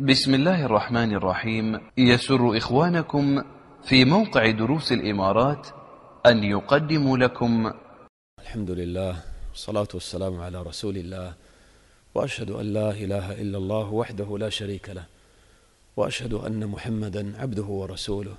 بسم الله الرحمن الرحيم. يسر إخوانكم في موقع دروس الإمارات أن يقدموا لكم الحمد لله والصلاة والسلام على رسول الله، وأشهد أن لا إله إلا الله وحده لا شريك له، وأشهد أن محمدا عبده ورسوله.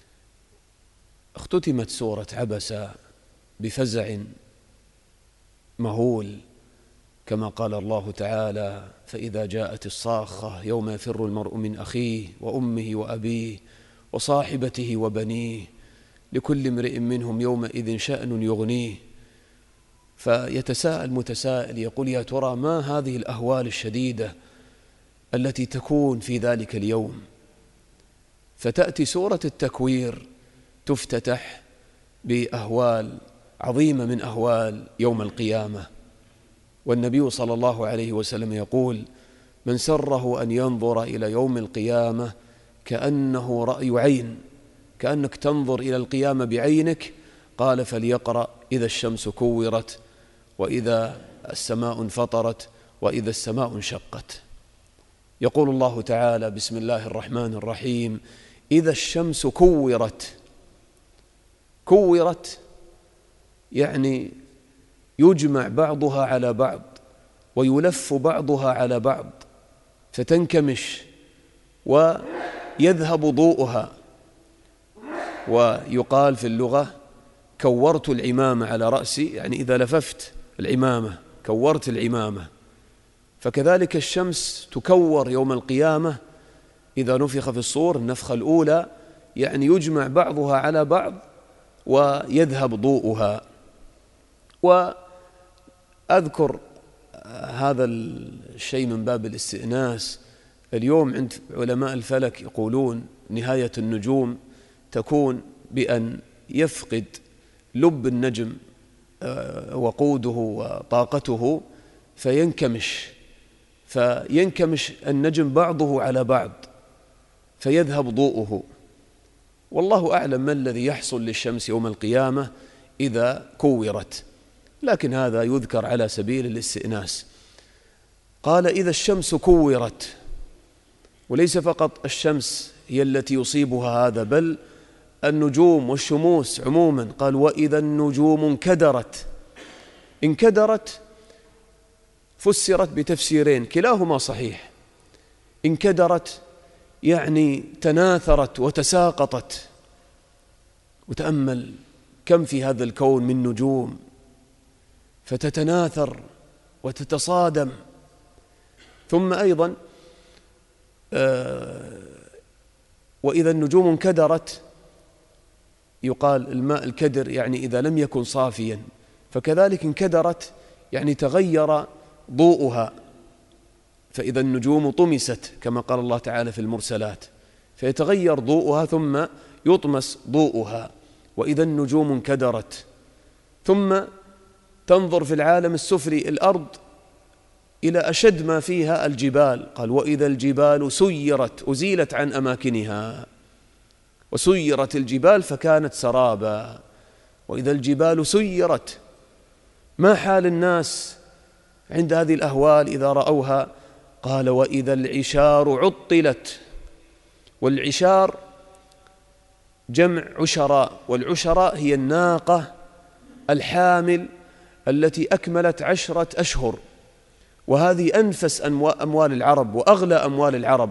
اختتمت سورة عبس بفزع مهول، كما قال الله تعالى: فإذا جاءت الصاخة يوم يفر المرء من أخيه وأمه وأبيه وصاحبته وبنيه لكل امرئ منهم يومئذ شأن يغنيه. فيتساءل متسائل يقول: يا ترى ما هذه الأهوال الشديدة التي تكون في ذلك اليوم؟ فتأتي سورة التكوير تفتتح بأهوال عظيمة من أهوال يوم القيامة. والنبي صلى الله عليه وسلم يقول: من سره أن ينظر إلى يوم القيامة كأنه رأي عين، كأنك تنظر إلى القيامة بعينك، قال: فليقرأ إذا الشمس كورت، وإذا السماء انفطرت، وإذا السماء انشقت. يقول الله تعالى: بسم الله الرحمن الرحيم: إذا الشمس كورت. كورت يعني يجمع بعضها على بعض ويلف بعضها على بعض فتنكمش ويذهب ضوءها. ويقال في اللغة: كورت العمامة على رأسي، يعني إذا لففت العمامة كورت العمامة. فكذلك الشمس تكور يوم القيامة إذا نفخ في الصور النفخة الأولى، يعني يجمع بعضها على بعض ويذهب ضوءها. وأذكر هذا الشيء من باب الاستئناس. اليوم عند علماء الفلك يقولون نهاية النجوم تكون بأن يفقد لب النجم وقوده وطاقته فينكمش النجم بعضه على بعض فيذهب ضوءه. والله أعلم ما الذي يحصل للشمس يوم القيامة إذا كورت، لكن هذا يذكر على سبيل الاستئناس. قال: إذا الشمس كورت. وليس فقط الشمس هي التي يصيبها هذا، بل النجوم والشموس عموما. قال: وإذا النجوم انكدرت. انكدرت فسرت بتفسيرين كلاهما صحيح. انكدرت يعني تناثرت وتساقطت. وتأمل كم في هذا الكون من نجوم فتتناثر وتتصادم. ثم أيضا وإذا النجوم انكدرت، يقال الماء الكدر يعني إذا لم يكن صافيا، فكذلك انكدرت يعني تغير ضوءها. فإذا النجوم طمست كما قال الله تعالى في المرسلات، فيتغير ضوءها ثم يطمس ضوءها. وإذا النجوم انكدرت. ثم تنظر في العالم السفلي الأرض إلى أشد ما فيها الجبال. قال: وإذا الجبال سيرت، أزيلت عن أماكنها، وسيرت الجبال فكانت سرابا. وإذا الجبال سيرت. ما حال الناس عند هذه الأهوال إذا رأوها؟ قال: وإذا العشار عطلت. والعشار جمع عشراء، والعشراء هي الناقة الحامل التي أكملت 10 أشهر، وهذه أنفس أموال العرب وأغلى أموال العرب.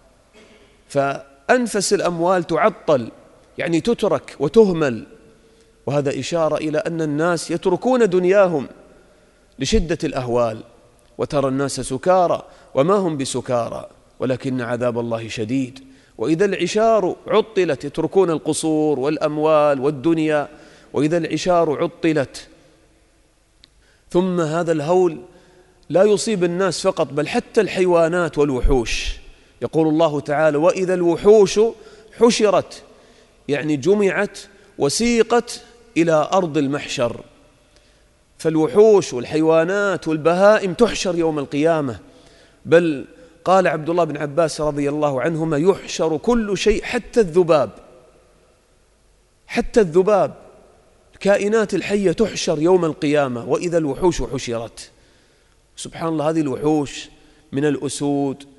فأنفس الأموال تعطل، يعني تترك وتهمل. وهذا إشارة إلى أن الناس يتركون دنياهم لشدة الأهوال. وترى الناس سكارى وما هم بسكارى ولكن عذاب الله شديد. وإذا العشار عطلت، يتركون القصور والأموال والدنيا. وإذا العشار عطلت. ثم هذا الهول لا يصيب الناس فقط، بل حتى الحيوانات والوحوش. يقول الله تعالى: وإذا الوحوش حشرت، يعني جمعت وسيقت إلى أرض المحشر. فالوحوش والحيوانات والبهائم تحشر يوم القيامة. بل قال عبد الله بن عباس رضي الله عنهما: يحشر كل شيء حتى الذباب. حتى الذباب، الكائنات الحية تحشر يوم القيامة. وإذا الوحوش حشرت. سبحان الله، هذه الوحوش من الأسود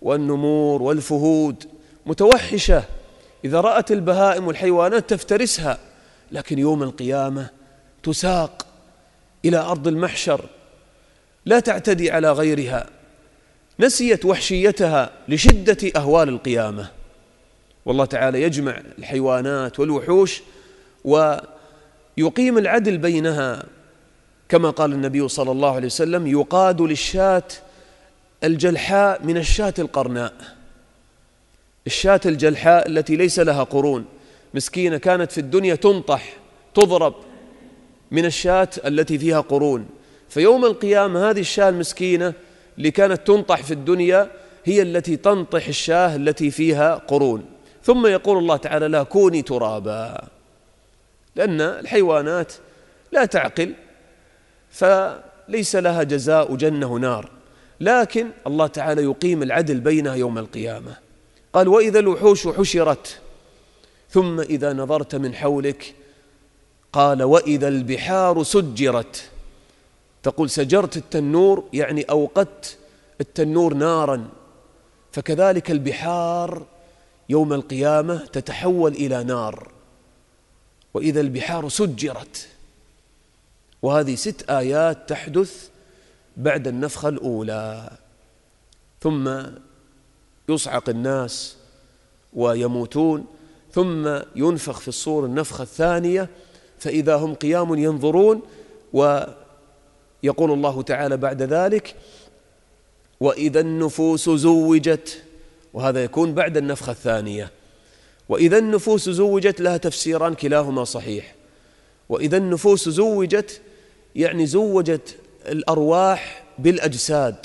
والنمور والفهود متوحشة، إذا رأت البهائم والحيوانات تفترسها، لكن يوم القيامة تساق إلى أرض المحشر لا تعتدي على غيرها، نسيت وحشيتها لشدة أهوال القيامة. والله تعالى يجمع الحيوانات والوحوش ويقيم العدل بينها، كما قال النبي صلى الله عليه وسلم: يقاد للشاة الجلحاء من الشاة القرناء. الشاة الجلحاء التي ليس لها قرون، مسكينة كانت في الدنيا تنطح تضرب، من الشاة التي فيها قرون. فيوم القيامة هذه الشاة المسكينة اللي كانت تنطح في الدنيا هي التي تنطح الشاة التي فيها قرون، ثم يقول الله تعالى لها: كوني ترابا. لأن الحيوانات لا تعقل، فليس لها جزاء جنة نار، لكن الله تعالى يقيم العدل بينها يوم القيامة. قال: وإذا الوحوش حشرت، ثم إذا نظرت من حولك، قال: وإذا البحار سجرت. تقول سجرت التنور، يعني أوقدت التنور نارا، فكذلك البحار يوم القيامة تتحول إلى نار. وإذا البحار سجرت، وهذه 6 آيات تحدث بعد النفخة الأولى. ثم يصعق الناس ويموتون، ثم ينفخ في الصور النفخة الثانية، فإذا هم قيام ينظرون. ويقول الله تعالى بعد ذلك: وإذا النفوس زوجت، وهذا يكون بعد النفخة الثانية. وإذا النفوس زوجت لها تفسيران كلاهما صحيح. وإذا النفوس زوجت يعني زوجت الأرواح بالأجساد،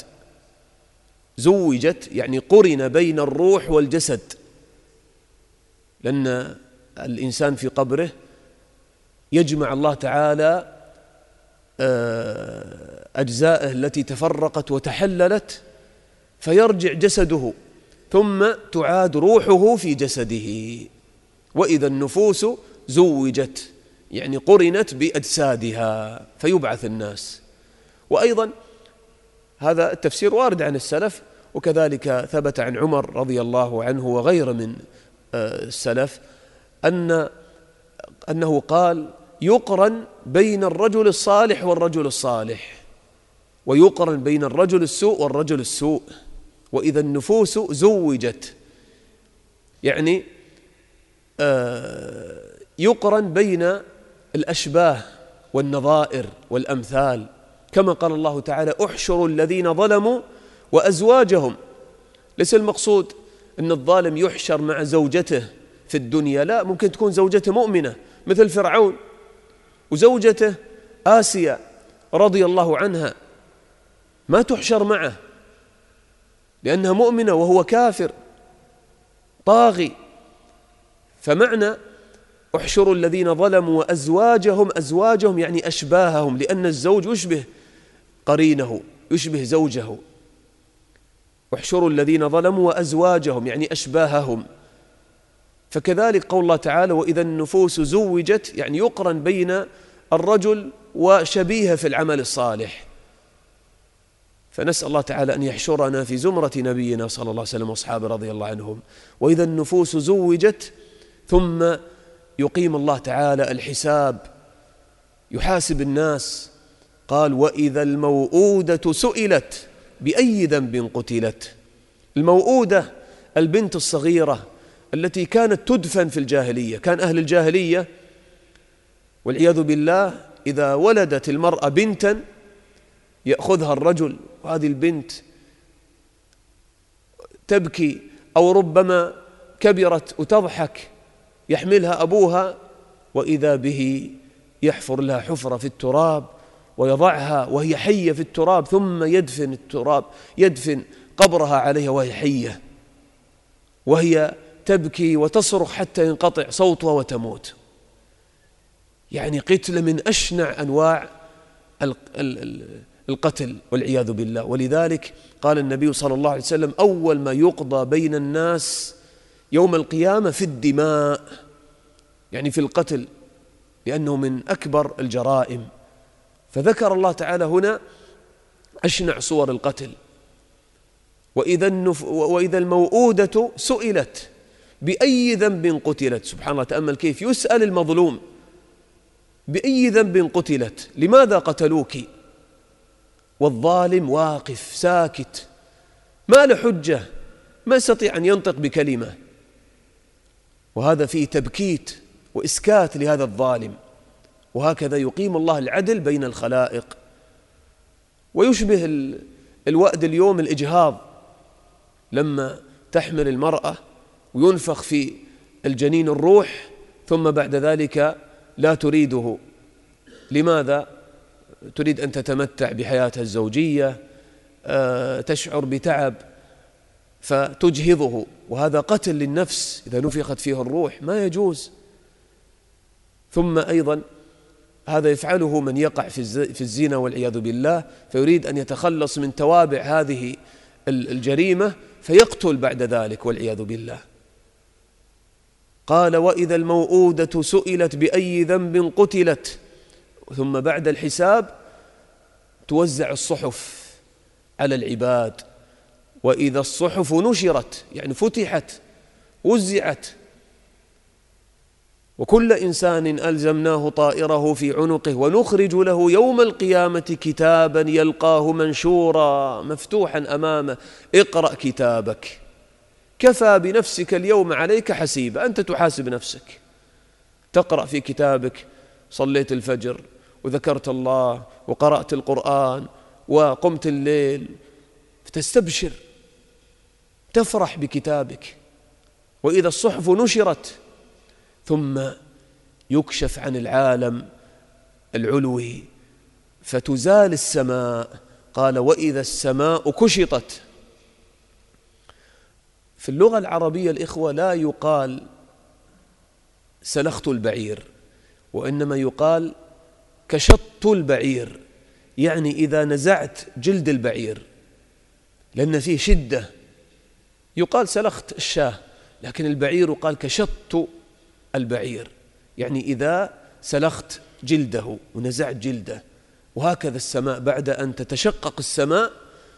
زوجت يعني قرن بين الروح والجسد، لأن الإنسان في قبره يجمع الله تعالى أجزائه التي تفرقت وتحللت، فيرجع جسده ثم تعاد روحه في جسده. وإذا النفوس زوجت يعني قرنت بأجسادها فيبعث الناس. وأيضا هذا التفسير وارد عن السلف، وكذلك ثبت عن عمر رضي الله عنه وغيره من السلف أنه قال: يقرن بين الرجل الصالح والرجل الصالح، ويقرن بين الرجل السوء والرجل السوء. وإذا النفوس زوجت يعني يقرن بين الأشباه والنظائر والأمثال، كما قال الله تعالى: احشروا الذين ظلموا وأزواجهم. ليس المقصود أن الظالم يحشر مع زوجته في الدنيا، لا، ممكن تكون زوجته مؤمنة مثل فرعون، وزوجته آسيا رضي الله عنها ما تحشر معه لأنها مؤمنة وهو كافر طاغي. فمعنى احشروا الذين ظلموا وأزواجهم، أزواجهم يعني أشباههم، لأن الزوج يشبه قرينه، يشبه زوجه. احشروا الذين ظلموا وأزواجهم يعني أشباههم. فكذلك قول الله تعالى: وإذا النفوس زوجت يعني يقرن بين الرجل وشبيهه في العمل الصالح. فنسأل الله تعالى أن يحشرنا في زمرة نبينا صلى الله عليه وسلم وأصحابه رضي الله عنهم. وإذا النفوس زوجت، ثم يقيم الله تعالى الحساب، يحاسب الناس. قال: وإذا الموءودة سئلت بأي ذنب قتلت. الموءودة البنت الصغيرة التي كانت تدفن في الجاهلية. كان أهل الجاهلية والعياذ بالله إذا ولدت المرأة بنتا يأخذها الرجل، وهذه البنت تبكي أو ربما كبرت وتضحك، يحملها أبوها وإذا به يحفر لها حفرة في التراب ويضعها وهي حية في التراب، ثم يدفن قبرها عليها وهي حية، وهي تبكي وتصرخ حتى ينقطع صوتها وتموت. يعني قتل من أشنع أنواع القتل والعياذ بالله. ولذلك قال النبي صلى الله عليه وسلم: أول ما يقضى بين الناس يوم القيامة في الدماء، يعني في القتل، لأنه من أكبر الجرائم. فذكر الله تعالى هنا أشنع صور القتل. وإذا الموءودة سئلت بأي ذنب قتلت. سبحان الله، تأمل كيف يسأل المظلوم بأي ذنب قتلت، لماذا قتلوك؟ والظالم واقف ساكت، ما له حجة، ما يستطيع أن ينطق بكلمة. وهذا فيه تبكيت وإسكات لهذا الظالم. وهكذا يقيم الله العدل بين الخلائق. ويشبه الوأد اليوم الإجهاض، لما تحمل المرأة وينفخ في الجنين الروح ثم بعد ذلك لا تريده. لماذا؟ تريد أن تتمتع بحياتها الزوجية، تشعر بتعب فتجهضه، وهذا قتل للنفس إذا نفخت فيه الروح، ما يجوز. ثم أيضا هذا يفعله من يقع في الزنا والعياذ بالله، فيريد أن يتخلص من توابع هذه الجريمة فيقتل بعد ذلك والعياذ بالله. قال وإذا الموءودة سئلت بأي ذنب قتلت. ثم بعد الحساب توزع الصحف على العباد. وإذا الصحف نشرت، يعني فتحت وزعت. وكل إنسان ألزمناه طائره في عنقه ونخرج له يوم القيامة كتابا يلقاه منشورا مفتوحا أمامه اقرأ كتابك كفى بنفسك اليوم عليك حسيبا. أنت تحاسب نفسك، تقرأ في كتابك صليت الفجر وذكرت الله وقرأت القرآن وقمت الليل، فتستبشر تفرح بكتابك. وإذا الصحف نشرت ثم يكشف عن العالم العلوي فتزال السماء. قال وإذا السماء كشطت. في اللغة العربية الإخوة لا يقال سلخت البعير، وإنما يقال كشطت البعير، يعني إذا نزعت جلد البعير، لأن فيه شدة. يقال سلخت الشاه، لكن البعير قال كشطت البعير، يعني إذا سلخت جلده ونزعت جلده. وهكذا السماء بعد أن تتشقق السماء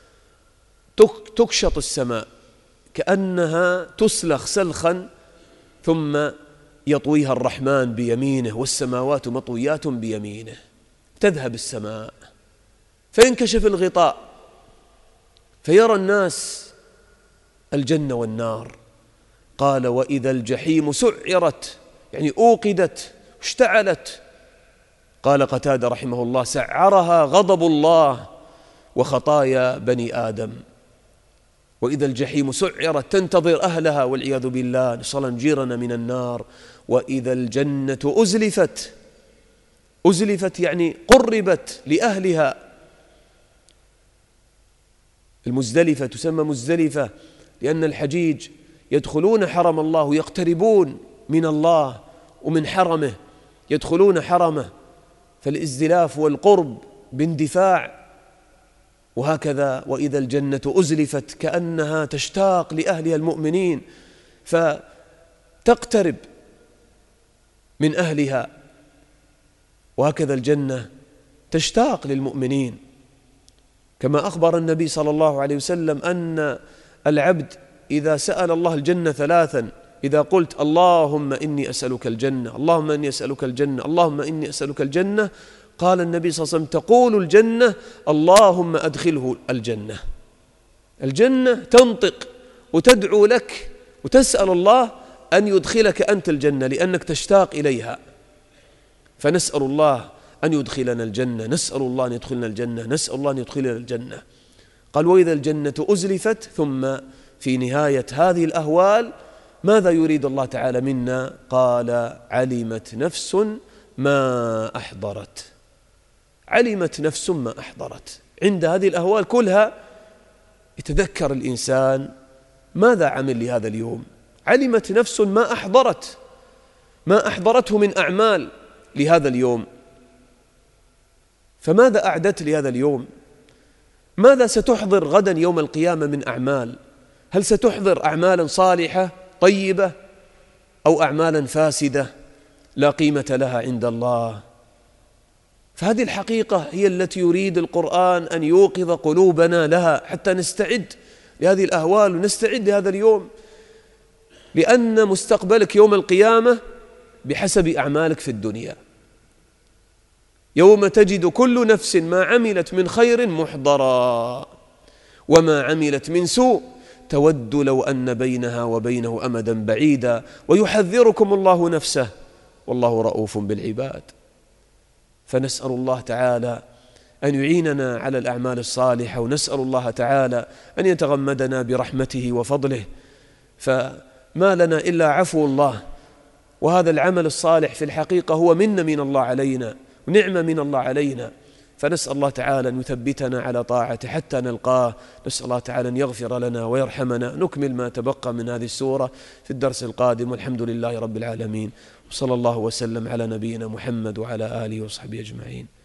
تكشط السماء كأنها تسلخ سلخا ثم يطويها الرحمن بيمينه والسماوات مطويات بيمينه. تذهب السماء فينكشف الغطاء فيرى الناس الجنة والنار. قال وإذا الجحيم سعرت، يعني أوقدت اشتعلت. قال قتادة رحمه الله سعرها غضب الله وخطايا بني آدم. وإذا الجحيم سعرت تنتظر أهلها والعياذ بالله، نسأل الله نجيرنا من النار. وإذا الجنة أزلفت، أزلفت يعني قربت لأهلها. المزدلفة تسمى مزدلفة لأن الحجيج يدخلون حرم الله ويقتربون من الله ومن حرمه، يدخلون حرمه، فالازدلاف والقرب باندفاع. وهكذا وإذا الجنة أزلفت كأنها تشتاق لأهلها المؤمنين فتقترب من أهلها. وهكذا الجنة تشتاق للمؤمنين، كما أخبر النبي صلى الله عليه وسلم أن العبد إذا سأل الله الجنة ثلاثا، إذا قلت اللهم إني أسألك الجنة، اللهم إني أسألك الجنة، اللهم إني أسألك الجنة، قال النبي صلى الله عليه وسلم تقول الجنة اللهم أدخله الجنة. الجنة تنطق وتدعو لك وتسأل الله أن يدخلك أنت الجنة لأنك تشتاق إليها. فنسأل الله أن يدخلنا الجنة، نسأل الله أن يدخلنا الجنة، نسأل الله أن يدخلنا الجنة. قال وإذا الجنة أزلفت. ثم في نهاية هذه الأهوال ماذا يريد الله تعالى منا؟ قال علمت نفس ما أحضرت. علمت نفس ما أحضرت. عند هذه الأهوال كلها يتذكر الإنسان ماذا عمل لهذا اليوم. علمت نفس ما أحضرت، ما أحضرته من أعمال لهذا اليوم. فماذا أعددت لهذا اليوم؟ ماذا ستحضر غدا يوم القيامة من أعمال؟ هل ستحضر أعمالا صالحة طيبة أو أعمالا فاسدة لا قيمة لها عند الله؟ فهذه الحقيقة هي التي يريد القرآن أن يوقظ قلوبنا لها حتى نستعد لهذه الأهوال ونستعد لهذا اليوم، لأن مستقبلك يوم القيامة بحسب أعمالك في الدنيا. يوم تجد كل نفس ما عملت من خير محضرا وما عملت من سوء تود لو أن بينها وبينه أمدا بعيدا ويحذركم الله نفسه والله رؤوف بالعباد. فنسأل الله تعالى أن يعيننا على الأعمال الصالحة، ونسأل الله تعالى أن يتغمدنا برحمته وفضله، فما لنا إلا عفو الله، وهذا العمل الصالح في الحقيقة هو منة من الله علينا ونعمة من الله علينا. فنسأل الله تعالى أن يثبتنا على طاعته حتى نلقاه. نسأل الله تعالى أن يغفر لنا ويرحمنا. نكمل ما تبقى من هذه السورة في الدرس القادم، والحمد لله رب العالمين، وصلى الله وسلم على نبينا محمد وعلى آله وصحبه أجمعين.